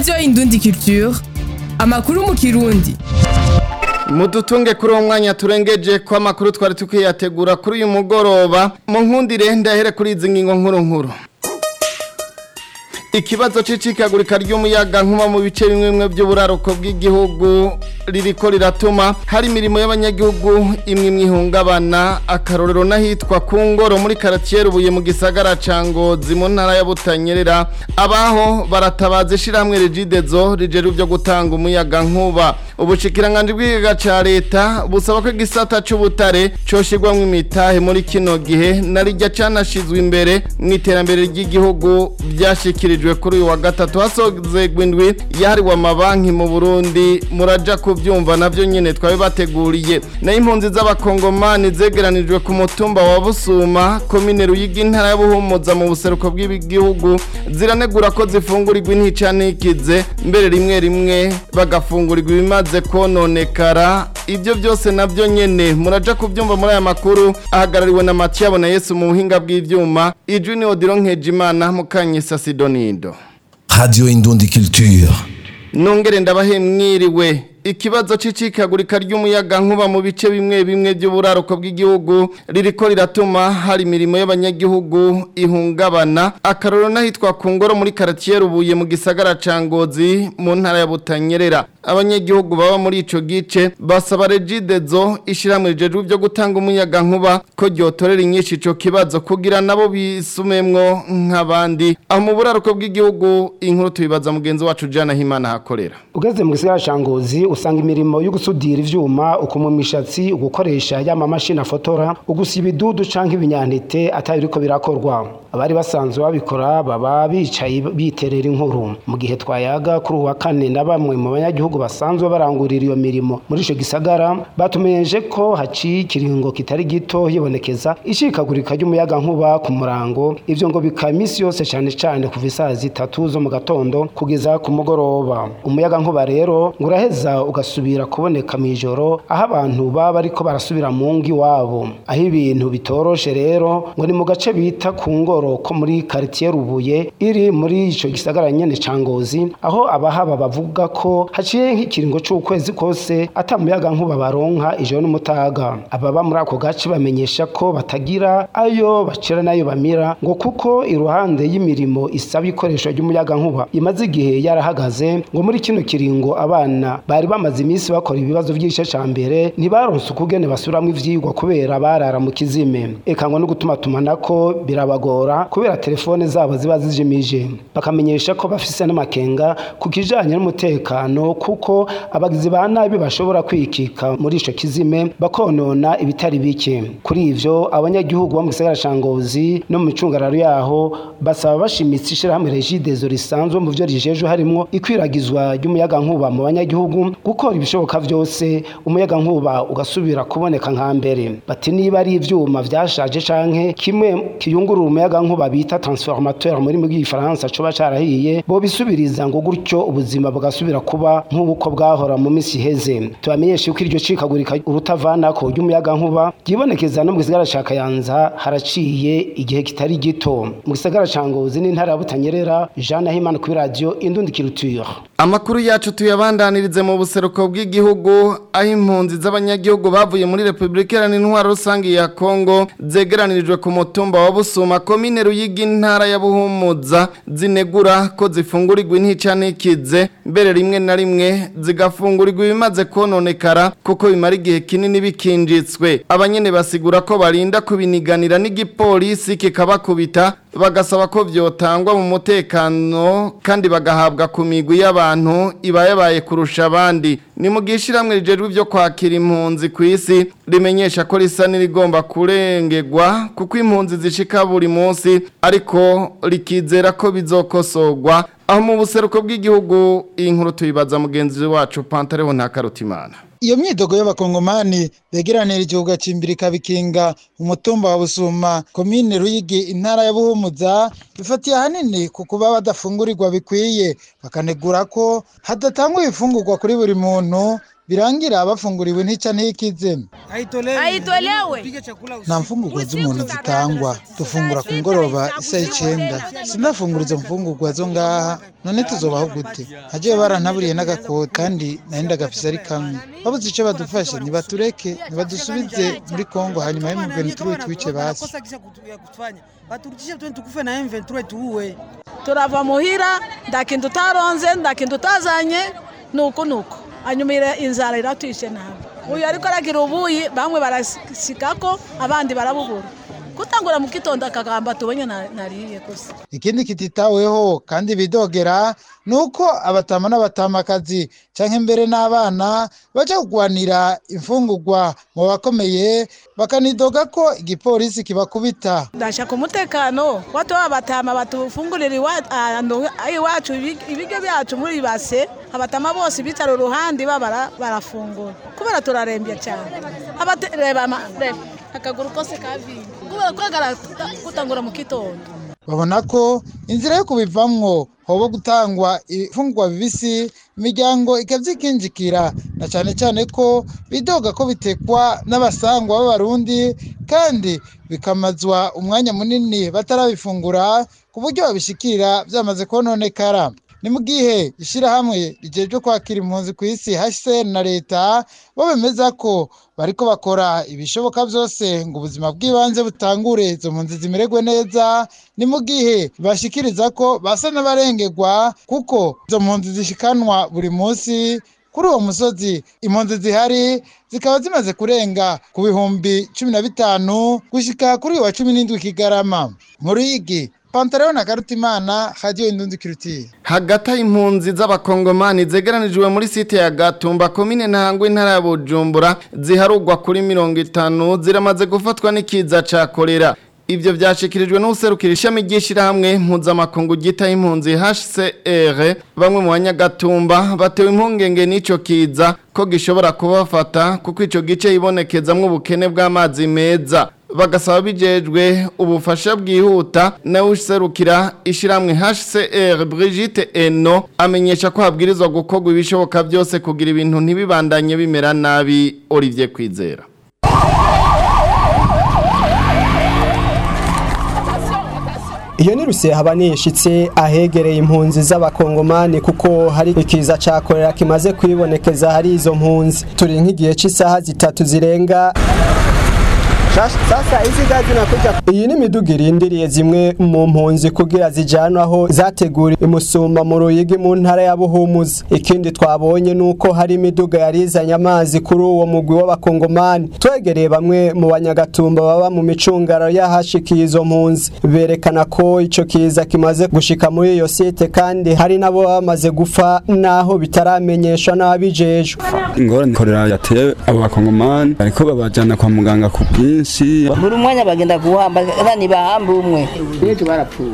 Radio Indundi Culture, amakuru mu Kirundi. Mudutunge kuri uwo mwanya turengeje kwa makuru twari tukiyategura kuri uyu mugoroba mu nkundire ndahere kuri izi ngingo nkuru. Ikibazo c'icikagurika ry'umuyaga nkuba mu bice bimwe by'uburaruko bw'igihugu ririko riratuma hari imirimo y'abanyagihugu imwe ihungabana, akarorero nahitwa ku Ngoro muri quartier Rubuye mu gisagara ca Ngozi mu ntara ya Butanyerera, abaho baratabaza ishiramwe Regidezo rijeru byo gutanga umuyaga nkuba. Ubushikiranganje bw'igiga ca leta busaba ko igisata c'ubutare coshirwamwo imitahe muri kino gihe narijya canashizwe imbere mu iterambere ry'igihugu byashikirijwe kuri uyu wa gatatu hasozegwa indwi yahariwe amabanki mu Burundi. Muraja kuvyumva navyo nyene twabibateguriye. Nayo impunzi z'abakongomani zegeranijwe ku mutumba wa Busuma komine Ruyigi intara ya Buhumuza mu buseruko bw'igihugu ziranegura ko zifungurirwa inticanikize mbere rimwe bagafungurirwa ibimaze kononekara. Ibyo byose navyo nyene muraja kuvyumva muri aya makuru ahagarariwe na Mathiabo na Yesu mu buhinga bw'ivyuma. Ijuni Odilo Nkejimana Mukanyisa Sidonido. Radio Indundi Culture. Nongere ndabahe mwiriwe. Ikibazo c'icikagurika ry'umuyaga nkuba mu bice bimwe by'uburaruko bw'igihugu ririko riratuma hari imirimo y'abanyagihugu ihungabana, akarorero nahitwa ku Ngoro muri quartier Rubuye mu gisagara ca Ngozi mu ntara ya Butanyerera. Abanyagihugu baba muri ico gice basaba Regidezo ishiramwe rijeru byo gutanga umuyaga nkuba ko ryotorera inyinshi ico kibazo kugira nabo bisumemwo nk'abandi. Aho mu buraruko bw'igihugu inkuru tubibaza mugenzi wacu Jana Himana hakorera. Ugeze mu gisagara ca Ngozi usanga imirimo yo gusudira ivyuma, ukumwa imishatsi, ugukoresha yama mashini afotora, ugusiba idudu canke ibinyantete atabiriko birakorwa. Abari basanzwe babikora baba bicaye biterera inkuru. Mu gihe twayaga kuri uwa kane na bamwe mu banyagihugu basanzwe barangurira iyo mirimo muri ico gisagara batumenyeshe ko haciye ikiringo kitari gito hibonekeza ishikagurika ry'umuyaga nkuba ku murango. Ivyo ngo bikamisi yose cane kuva isaha 3 zo mu gatondo kugeza ku mugoroba. Umuyaga nkuba rero nguraheza ugasubira kuboneka mwijoro aho abantu baba ariko barasubira mu ngi wabo. Aho ibintu bitoroshe rero ngo ni mu gace bita ku Ngoro ko muri quartier Rubuye iri muri ico gisagara nyene ca Ngozi, aho abahaba bavuga ko haciye nk'ikiringo c'ukwezi kose atamuyaga nkuba baronka ijoro n'umutaga. Ababa muri ako gace bamenyesha ko batagira ayo bacira nayo bamira ngo kuko iruhande y'imirimo isaba ikoresho ry'umuyaga nkuba imaze igihe yarahagaze. Ngo muri kino kiringo abana bari bamaze iminsi bakora ibibazo by'igice ca mbere ntibaronse ukugene basuramwe ivyigwa kubera barara mu kizime. Eka ngo no gutuma tumanako birabagora kubera telefone zabo ziba zijimije. Bakamenyesha ko bafise n'amakenga ku kijanye n'umutekano kuko abagizi ba nabi bashobora kwikika muri ico kizime bakonona ibitari bike. Kuri ivyo abanyagihugu bo mu gisagara ca Ngozi no mu micungararo yaho basaba bashimitse ishirahamwe Regidezo risanzwe mu vyo rijeje harimwo ikwiragizwa ry'umuyaga nkuba mu banyagihugu gukora ibishoboka vyose umuyaga nkuba ugasubira kuboneka nka mbere. Bati niba ari ivyuma vyashaje canke kimwe kiyungurura umuyaga nkuba bita transformateur muri mu gifaransa coba carahiye bo bisubiriza ngo gutyo ubuzima bugasubira kuba nk'uko bwahora mu misi heze. Tubamenyeshe ko iryo cikagurika urutavanako ry'umuyaga nkuba gibonekeza no mu gisagara ca Kayanza haraciye igihe kitari gito. Mu gisagara ca Ngozi n'intara ya Butanyerera, Jean Nahimana kuri radio Indundi Culture. Amakuru yacu tuyabandanirize mu buseruko bw'igihugu aho impunzi z'abanyagihugu bavuye muri Republika Iharanira Intwaro Rusange ya Kongo zegeranirijwe ku mutumba wa Busuma komine Ruyigi intara ya Buhumuza zinegura ko zifungurirwa inticanikize mbere rimwe na rimwe zigafungurirwa ibimaze kononekara kuko bimara igihe kinini bikinjitswe. Abanyene basigura ko barinda kubiniganira n'igipolisi kikabakubita, bagasaba ko vyotangwa mu mutekano kandi bagahabwa ku migwi y'abantu ibayabaye kurusha abandi. Ni mu gishiramwe rijeru byo kwakira impunzi ku isi rimenyesha ko risa n'irigomba kurengegwa kuko impunzi zishika buri munsi ariko rikizera ko bizokosogwa. Aho mu buseruko bw'igihugu inkuru tuyibaza mugenzi wacu Pantareho Ntakarutimana. Iyo myidogo y'abakongomani begeranira igihugu cimbirika bikinga umutumba wa Busuma komine Ruyigi intara ya Buhumuza bifatiye hanini kukuba badafungurirwa bikwiye, bakanegura ko hadatangwa ibifungurwa kuri buri muntu birangira bafunguriwe ntica ntikize. Haitolewe. Nta mfungurwa z'umuntu zitangwa, dufungura ku ngoroba isaha 9. Sinafungura izo mfungurwa zo ngaha, none tuzobaho gute? Hagiye barantaburiye n'agakoti kandi narinda gafise ari kamwe. Babuze ico badufashe nibatureke, nibadusubize muri Kongo hanyuma M23 twice basi. Baturudishe tukufe na M23 tuwe. Turava muhira ndakintu taronze ndakintu tazanye nuko hanyuma inzara iratwishe nawe. Uyu ariko aragira ubuyi bamwe barasikako abandi barabubura. Kutangura mu kitonda akagamba tubonye nariye gusa. Ikindi kititaweho kandi bidogera nuko abatama n'abatamakazi canke mbere n'abana baje kugwanira imfungurwa mu bakomeye bakanidoga ko igipolisi kibakubita. Ndashaka umutekano wato abatama batufungurira iwacu ibige byacu muri base abatama bose bicara uruhande babara barafungura kubera turarembye cyane. Abatereba akaguru kose kavinga kubera kwagara kutangura mu kitondo. Babona ko inzira yo kubivamwo hobo gutangwa ifungwa bibisi imiryango ikavyikinjikira na cyane ko bidoga ko bitekwa n'abasangwa b'abarundi kandi bikamazwa umwanya munini batarabifungura ku buryo babishikira byamaze kononekara. Ni mu gihe ishirahamwe rijejwe kwakira impunzi ku isi HCR na leta bo bemeza ko bariko bakora ibishoboka byose ngo ubuzima bw'ibanze butangure izo mpunzi zimererwe neza. Ni mu gihe bashikiriza ko basa n'abarengerwa kuko izo mpunzi zishikanwa buri munsi kuri uwo musozi. Impunzi zihari zikaba zimaze kurenga ku bihumbi 15 gushika kuri wa 17 Kigarama. Mu Ruyigi Pantaleon na Karutimana, Radio Indundi Culture. Hagati y'impunzi z'abakongomani zegeranijwe muri site ya Gatumba komine Ntahangwa intara ya Bujumbura ziharugwa kuri 50 ziramaze gufatwa n'ikiza ca kolera. Ibyo byashikirijwe n'userukira ishami ry'ishirahamwe mpuzamakungu ryita impunzi HCR. Bamwe mu banyagatumba batewe impungenge n'ico kiza ko gishobora kubafata kuko ico gice ibonekezamwo ubukene bw'amazi meza. Bagasaba bijejwe ubufasha bwihuta na userukira ishiramwe HCR Brigitte Eno amenyesha ko habwirizwa gukorwa ibishoboka byose kugira ibintu ntibibandanye bimera nabi. Olivier Kwizera. Iyo ni Rusiya habanishitse ahegereye impunzi z'abakongomani kuko hari ikiza ca kolera kimaze kwibonekeza hari izo mpunzi. Turi nk'igihe cy'isaha 3 zirenga. Sasa hizi gazi nakuja. Iyi ni miduga irindiriye zimwe mu mpunzi kugira zijanwa aho zategura imusumba mu Ruyigi mu ntara ya Buhumuza. Ikindi twabonye nuko hari imiduga yarizanye amazi kuri uwo mugwi w'abakongomani. Twegereye bamwe mu banyagatumba baba mu micungaro yahashikiye izo mpunzi berekana ko ico kiza kimaze gushika muri iyo site kandi hari nabo bamaze gufa naho bitaramenyeshwa n'abijejwe. Ingorane kolera yateye abo bakongomani ariko babajana kwa muganga ku buri mwanya bagenda guhamba nani bahamba umwe n'ejo barapfuye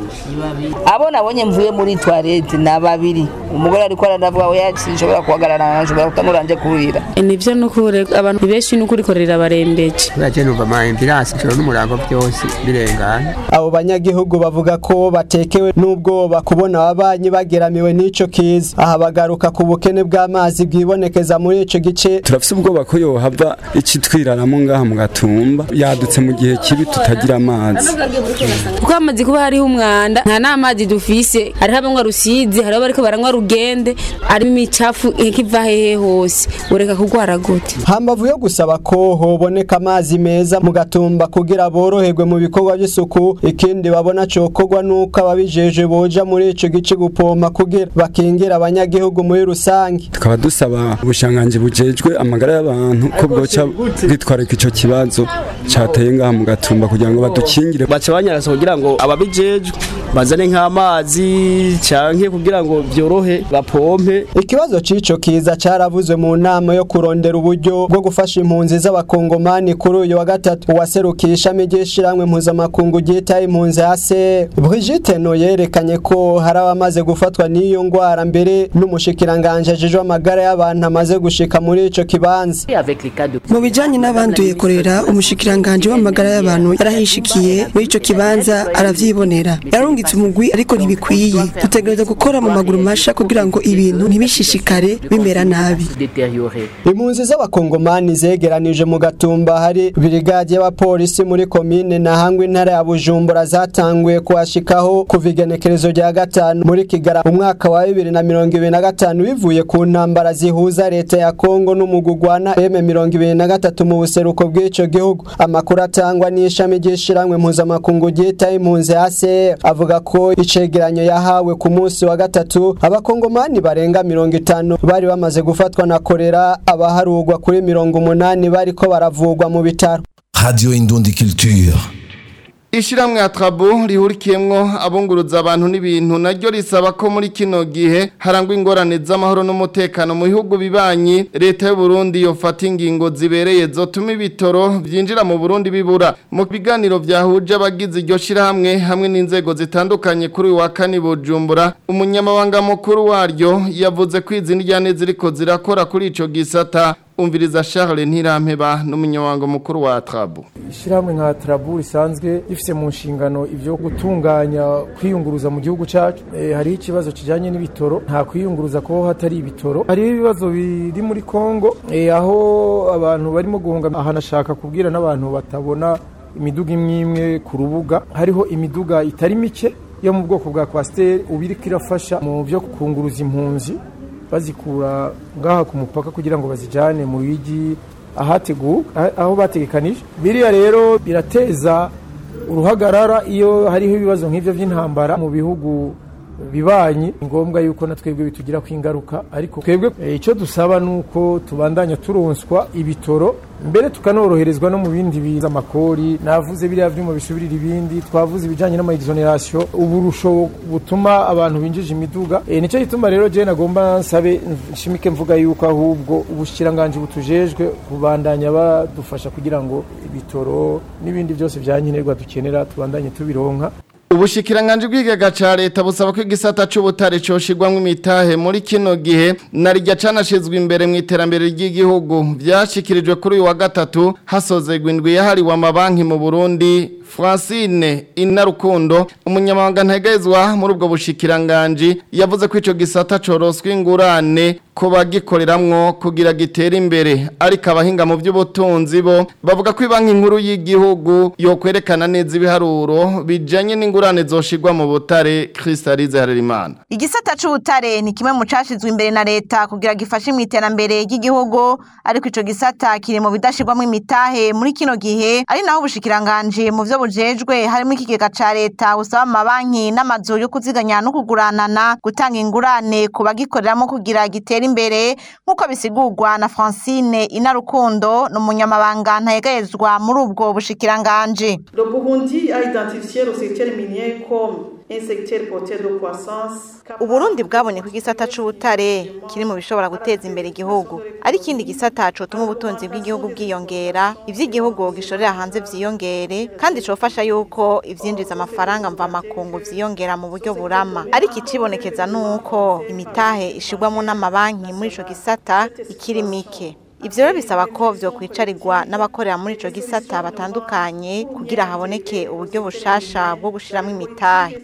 abo nabonye mvuye muri toilette na babiri umugore ariko aranavuga we yashobora kuhagarara nashobora kutamuranje kurira nivyo nukure abantu benshi nukuri korera barembeje baje numva ma ambulance cyo n'umurango byose birengana. Abo banyagihugu bavuga ko batekewe n'ubwoba kubona ababanyi bageramiwe n'ico kiza. Aha bagaruka ku bukene bw'amazi bwibonekeza muri ico gice. Turafise ubwoba ko yohava icitwiraramo ngaha mu Gatumba yadutse mu gihe kibi tutagira amazi kuko amazi kuba hariho umwanda nta n'amazi dufise hariho abanywa Rusizi hariho bariko baranywa Rugende ari imicafu ikiva hehe hose ureka kugwara gute. Hambavu yo gusaba ko hoboneka amazi meza mu Gatumba kugira boroherwe mu bikorwa by'isuku. Ikindi babona cokogwa nuko ababijeje boja muri ico gice gupoma kugira bakingira abanyagihugu muri rusangi. Tukaba dusaba ubushanganje bujejwe amagara y'abantu ko bwoca bwitwareka ico kibazo cateye ngaha mu Gatumba kugira ngo badukingire. Baca banyarasa kugira ngo ababijejwe bazane nk'amazi canke kugira ngo byorohe bapompe. Ikibazo cico kiza caravuzwe mu nama yo kurondera uburyo bwo gufasha impunzi z'abakongomani kuri uyu wa gatatu. Uwaserukisha migishiramwe mpuzamakungu ryita impunzi hase Brigitte no yerekanye ko hari abamaze gufatwa n'iyo ngwara mbere n'umushikiranganje ajejwe amagara y'abantu amaze gushika muri ico kibanza. Mu bijanye n'abanduye kolera umushikira umushikiranganje w'amagara y'abantu yarahishikiye muri ico kibanza aravyibonera yarungitse umugwi ariko ntibikwiye dutegereza gukora mu maguru masha kugira ngo ibintu ntibishishikare bimera nabi. Impunzi z'abakongomani zegeranije mu Gatumba hari brigade y'abapolisi muri komine Ntahangwa intara ya Bujumbura zatanguye kuhashikaho kuva igenekerezo rya 5 muri Kigara umwaka wa 2025 bivuye ku ntambara zihuza leta ya Kongo n'umugugwana M23 mu buseruko bw'ico gihugu. Amakuru atangwa n'ishami ry'ishiramwe mpuzamakungu ryita impunzi ACR avuga ko icegeranyo yahawe ku munsi wa 3 abakongomani barenga 50 bari bamaze gufatwa na kolera, abaharugwa kuri 80 bariko baravugwa mu bitaro. Radio Indundi Culture. Ishiramwe ya Trabu rihurikiyemwo abunguruza abantu n'ibintu naryo risaba ko muri kino gihe harangwa ingorane z'amahoro n'umutekano mu bihugu bibanyi leta y'u Burundi yofata ingingo zibereye zotuma ibitoro byinjira mu Burundi bibura. Mu biganiro vyahuje abagize iryo shirahamwe hamwe n'inzego zitandukanye kuri wa kane Bujumbura, umunyamabanga mukuru waryo yavuze ko izindi ryane ziriko zirakora kuri ico gisata. Umviriza Charles Ntirampeba n'umunyamabanga mukuru wa Trabu. Ishiramwe nka Trabu risanzwe rifise mu nshingano ivyo gutunganya kwiyunguruza mu gihugu cyacu. Hari ikibazo kijanye n'ibitoro, nta kwiyunguruza ko hatari ibitoro. Hari ibibazo biri muri Kongo aho abantu barimo guhunga. Ahanashaka kubwira n'abantu batabona imiduga imwe ku rubuga, hariho imiduga itari mike yo mu bwoko bwa Coaster ubiriko irafasha mu byo kunguruza impunzi bazikura ngaha ku mupaka kugira ngo bazijane mu bigi aho bategekanije. Biriya rero birateza uruhagarara iyo hariho ibibazo nk'ivyo by'intambara mu bihugu bibanyi. Ngombwa yuko na twebwe bitugira kwingaruka, ariko twebwe ico dusaba nuko tubandanya turonswa ibitoro, mbere tukanoroherezwa no mu bindi biza amakori. Navuze biriya vyuma bisubirira ibindi, twavuze ibijanye n'ama exoneration, uburusho butuma abantu binjije imiduga. Nico gituma rero je nagomba nsabe nshimike mvuga yuko ahubwo ubushikiranganje butujejwe kubandanya badufasha kugira ngo ibitoro n'ibindi byose byankenerwa dukenera tubandanye tubironka. Ubushikiranganje bw'igega ca leta busaba ko igisata c'ubutare coshirwamwo imitahe muri kino gihe narijya canashizwe imbere mu iterambere ry'igihugu. Vyashikirijwe kuri uyu wa 3 hasozegwa indwi yahariwe amabanki mu Burundi. Francine Inarukundo umunyamabanga ntegezwa muri ubwo bushikiranganje yavuze ko ico gisata coroswa ingurane ko bagikoreramwo kugira gitera imbere, ariko abahinga mu by'ubutunzi bo bavuga ko ibanki nkuru y'igihugu yo kwerekana neza ibiharuro bijanye n'ingurane zoshirwa mu butare. Kristalize Harerimana. Igisata c'ubutare ni kimwe mu cashizwe imbere na leta kugira gifashe mu iterambere ry'igihugu, ariko ico gisata kiri mu bidashirwamwo imitahe muri kino gihe, ari naho ubushikiranganje mu vyo bujejwe harimo ikigega ca leta usaba amabanki n'amazu yo kuziganya no kuguranana gutanga ingurane ku bagikoreramwo kugira gitera imbere, nk'uko bisigurwa na Francine Inarukundo n'umunyamabanga ntayegayezwa muri ubwo bushikiranganje. Le Burundi a identifié le secteur minier comme un secteur porteur de croissance. Uburundi bwabonye ko igisata c'ubutare kiri mu bishobora guteza imbere igihugu, ari ikindi gisata cotuma ubutunzi bw'igihugu bwiyongera, ivy'igihugu gishorera hanze vyiyongere, kandi cofasha yuko ivyinjiza amafaranga mva makungu vyiyongera mu buryo burama. Ariko icibonekeza nuko imitahe ishirwamo n'amabanki muri ico gisata ikiri mike. Ivyo rero bisaba ko vyo kwicarirwa n'abakorera muri ico gisata batandukanye kugira haboneke uburyo bushasha bwo gushiramo imitahe.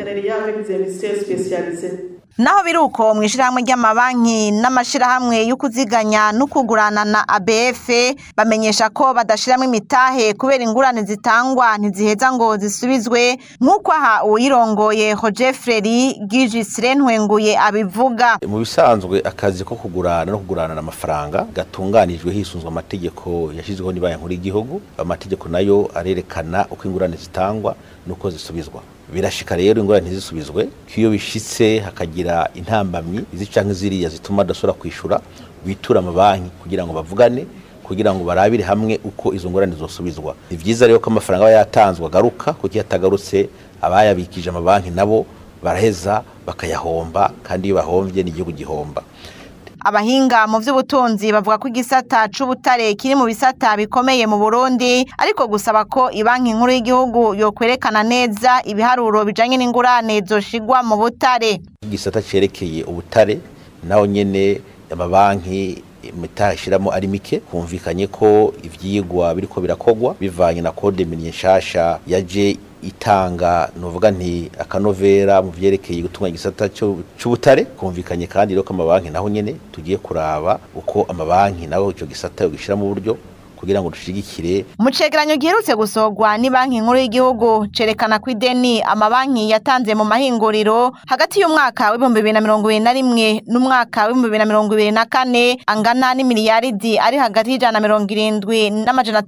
Naho biruko mwishirahamwe ry'amabanki n'amashirahamwe yo kuziganya no kuguranana ABF bamenyesha ko badashiramo imitahe kubera ingurane zitangwa ntiziheza ngo zisubizwe, nk'uko aha uyirongoye Roger Freri Gigisire Ntwenguye abivuga. Mu bisanzwe akazi ko kugurana no kuguranana amafaranga gatunganijwe hisunzwe amategeko yashizweho ni banki nkuru y'igihugu. Amategeko nayo arerekana uko ingurane zitangwa nuko zisubizwa. Birashika rero ingorane ntizisubizwe kiyo bishitse hakagira intambamyi izicanke ziriya zituma dasora kwishura bitura amabanki kugira ngo bavugane kugira ngo barabire hamwe uko izo ngorane zosubizwa. Ni vyiza rero ko amafaranga yatanzwe agaruka kuko yatagarutse abayabikije amabanki nabo baraheza bakayahomba, kandi iyo bahomvye n'igihugu gihomba. Abahinga mu vy'ubutunzi bavuga ko igisata c'ubutare kiri mu bisata bikomeye mu Burundi, ariko gusaba ko ibanki nkuru y'igihugu yo kwerekana neza ibiharuro bijanye n'ingurane zoshirwa mu butare. Igisata cerekeye ubutare naho nyene amabanki imitahe ishiramo ari mike kumvikanye ko ivyigwa biriko birakogwa bivanye na code minier nshasha yaje itanga novuga nti akanovera mu vyerekeye gutunganya igisata c'ubutare kumvikanye kandi rero ko amabanki naho nyene tugiye kuraba uko amabanki naho ico gisata yogishira mu buryo kugira ngo dushigikire. Mu cegeranyo giherutse gusogwa ni banki nkuru y'igihugu cerekana ko ideni amabanki yatanze mu mahinguriro hagati y'umwaka w'2021 n'umwaka w'2024 angana n'imiliyaridi ari hagati y'170 n'amajana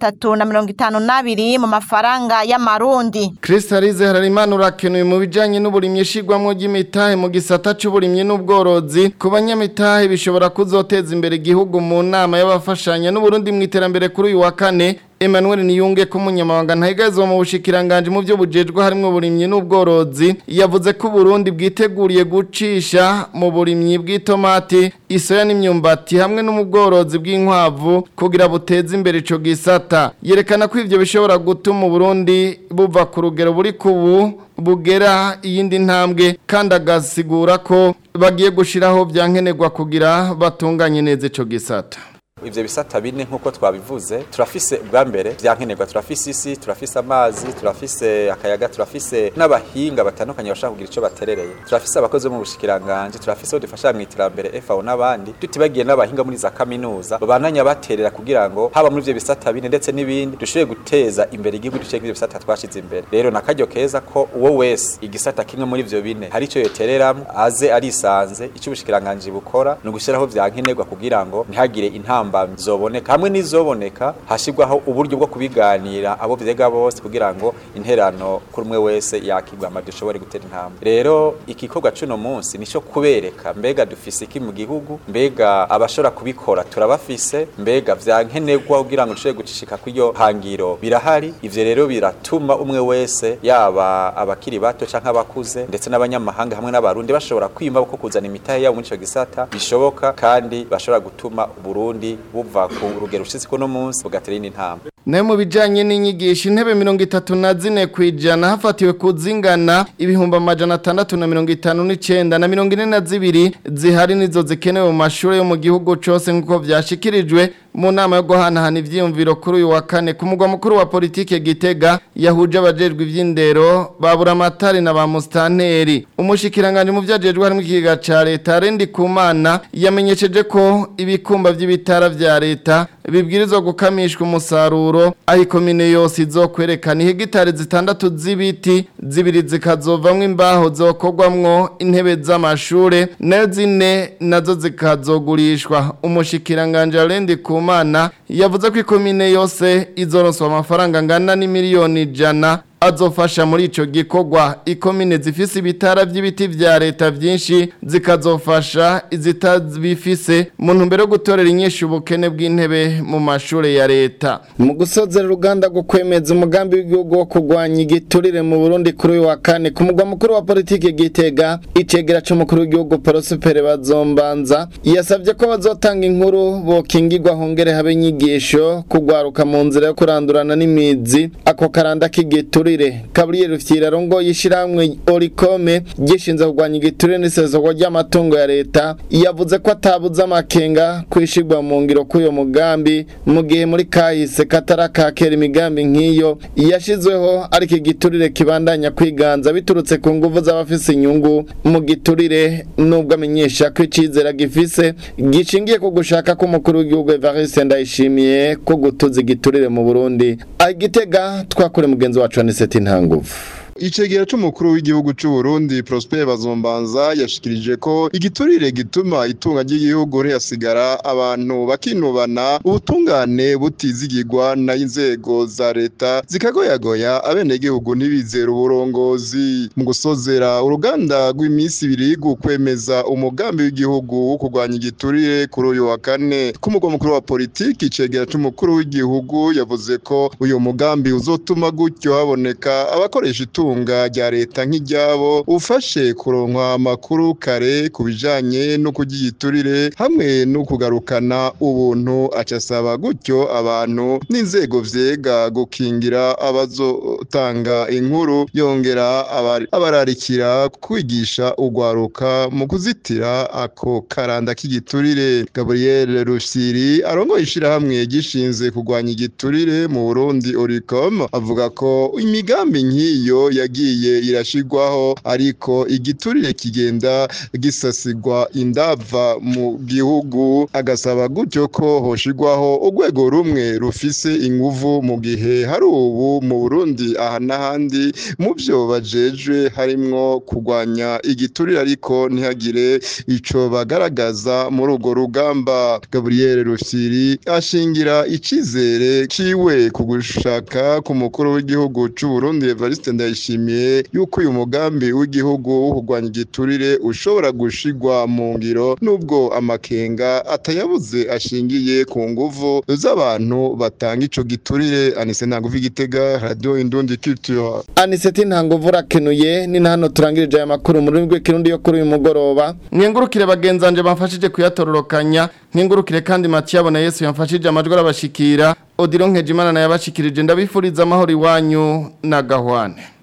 352 mu mafaranga y'amarundi. Kristalize Hararimana urakenuye mu bijanye n'uburimyi shigwamwo ry'imitahe mu gisata c'uburimyi n'ubworozi ku banyamitahe bishobora kuzoteza imbere igihugu mu nama y'abafashanya n'Uburundi mu iterambere kuri uyu wa kane. Emmanuel Niyunge ko umunyamabanga ntayigazwa mu bushikiranganje mu byo bujejwe harimo uburimyi n'ubworozi yavuze ko Burundi bwiteguriye gucisha mu burimyi bw'itomati isoya n'imyumbati hamwe n'umubworozi bw'inkwavu kugira buteze imbere ico gisata. Yerekana ko ivyo bishobora gutuma Burundi buva ku rugero buri kubu bugera iyindi ntambwe kandi agasigura ko bagiye gushiraho byankenerwa kugira batunganye neza ico gisata. Ivyo bisata bine nkuko twabivuze turafise bwa mbere byankenerwa turafise isi turafise amazi turafise akayaga turafise n'abahinga batandukanye bashaka kugira ico baterereye turafise abakozi mu bushikiranganje turafise aho dufasha mu iterambere FAO n'abandi tutibagiye n'abahinga muri za kaminuza babananya baterera kugira ngo haba muri ivyo bisata bine ndetse n'ibindi dushoboye guteza imbere igihugu duce ivyo bisata twashize imbere rero nakaryo keza ko uwo wese igisata kimwe muri ivyo bine hari ico yotereramo aze arisanze ico ubushikiranganje bukora no gushiraho byankenerwa kugira ngo ntihagire intambwe zoboneka hamwe n'izoboneka hashirwaho uburyo bwo kubiganira abo vyega bose kugira ngo interano kuri umwe wese yakigwa amadushobore gutera intambwe rero ikikorwa cuno munsi nico kubereka mbega dufise iki mu gihugu mbega abashora kubikora turabafise mbega vyankenerwa kugira ngo dushobore gucishika kw'iyo hangiro birahari ivyo rero biratuma umwe wese yaba abakiri bato canke abakuze ndetse n'abanyamahanga hamwe n'abarundi bashobora kwimba ko kuzana imitahe yabo muri ico gisata bishoboka kandi bashobora gutuma Burundi buva ku rugero rushitse ko no munsi bugatera intambwe. Nayo mu bijanye n'inyigisho intebe 34 kwijana hafatiwe kuzingana ibihumbi 659 na 42 zihari nizo zikenewe mu mashuri yo mu gihugu cose nkuko vyashikirijwe mu nama yo guhanahana ivyiyumviro kuri uyu wa kane ku mugwa mukuru wa politike Gitega yahuje abajejwe ivy'indero babura amatari na ba mustanteri. Umushikiranganje mu vyajejwe harimo ikiga ca leta Rendi Kumana yamenyesheje ko ibikumba vy'ibitara vya leta bibwirizwa gukamishwa umusaruro aho ikomine yose izokwerekana hegitari 6 z'ibiti zibiri zikazovamwo imbaho zokogwamwo intebe z'amashure nayo 4 nazo zikazogurishwa. Umushikiranganje Rendi Kumana yavuze ko ikomine yose izoronswa amafaranga angana n'imiliyoni 100 azofasha muri ico gikorwa. Ikomine zifise ibitara vy'ibiti vya leta vyinshi zikazofasha izitazifise mu ntumbero yo gutorera inyishu ubukene bw'intebe mu mashure ya leta. Mu gusozera uruganda rwo kwemeza umugambi w'igihugu wo kurwanya igiturire mu Burundi kuri uyu wa kane ku mugwa mukuru wa politike Gitega icegera c'umukuru w'igihugu Prosper Bazombanza yasavye ko bazotanga inkuru bokingirwa hongere habe inyigisho kugwaruka mu nzira yo kurandurana n'imizi ako karanda k'igiturire. Gabriel Rufyirarongo yishiramwe Orikome gishinze kurwanya igiturire n'isezerwa ry'amatungo ya leta yavuze ko atabuza amakenga kwishigwa mu ngiro k'uyo mugambi mu gihe muri kahise katarakakera imigambi nk'iyo yashizweho ariko igiturire kibandanya kwiganza biturutse ku nguvu z'abafise inyungu mu giturire nubwo amenyesha ko icizera gifise gishingiye ku gushaka ko umukuru w'igihugu Evariste Ndayishimiye ko gutuza igiturire mu Burundi. Agitega twakore mugenzi wacu Aniseti Ntanguvu. Icegera c'umukuru w'igihugu c'u Burundi Prosper Bazombanza yashikirije ko igiturire gituma itunga ry'igihugu rihasigara abantu bakinubana ubutungane butizigirwa na inzego za leta zikagoyagoya abenegihugu ntibizera uburongozi. Mu gusozera uruganda rw'imisi 2 gukwemeza umugambi w'igihugu wo kurwanya igiturire kuri uyu wa kane ku mugwa mukuru wa politiki icegera c'umukuru w'igihugu yavuze ko uyu mugambi uzotuma gutyo haboneka abakoresha itunga itunga rya leta nk'iryabo ufashe kuronka amakuru kare kubijanye no kugiturire hamwe no kugarukana ubuntu acasaba gutyo abantu n'inzego vyega gukingira abazotanga inkuru yongera abararikira kwigisha ugwaruka mu kuzitira ako karanda k'igiturire. Gabriel Rusiri arongoye ishirahamwe gishinze kugwanya igiturire mu Burundi Oricom avuga ko imigambi nk'iyo yagiye irashigwaho ariko igiturire kigenda gisasigwa indava mu gihugu agasaba gutyo ko hoshigwaho urwego rumwe rufise inguvu mu gihe hari ubu mu Burundi aha n'ahandi mu byo bajejwe harimwo kugwanya igiturire ariko ntihagire ico bagaragaza muri urwo rugamba. Gabriel Rusiri ashingira icizere ciwe ku gushaka ku mukuru w'igihugu c'u Burundi Evariste Ndayishimiye yuko uyu mugambi w'igihugu wo kugwanya igiturire ushobora gushigwa mu ngiro nubwo amakenga atayabuze ashingiye ku nguvu z'abantu batanga ico giturire. Anise Ntanguvu Igitega, Radio Indundi Culture. Aniseti Ntanguvu rakenuye ni hano turangirije aya makuru mu rurimi rw'ikirundi yo kuri uyu mugoroba. Mwengurukire bagenzanje bamfashije kuyatororokanya, nkengurukire kandi Matiyabona Yesu yamfashije amajwi arabashikira. Odilon Nkejimana na yabashikirije ndabifuriza amahoro iwanyu na gahwane.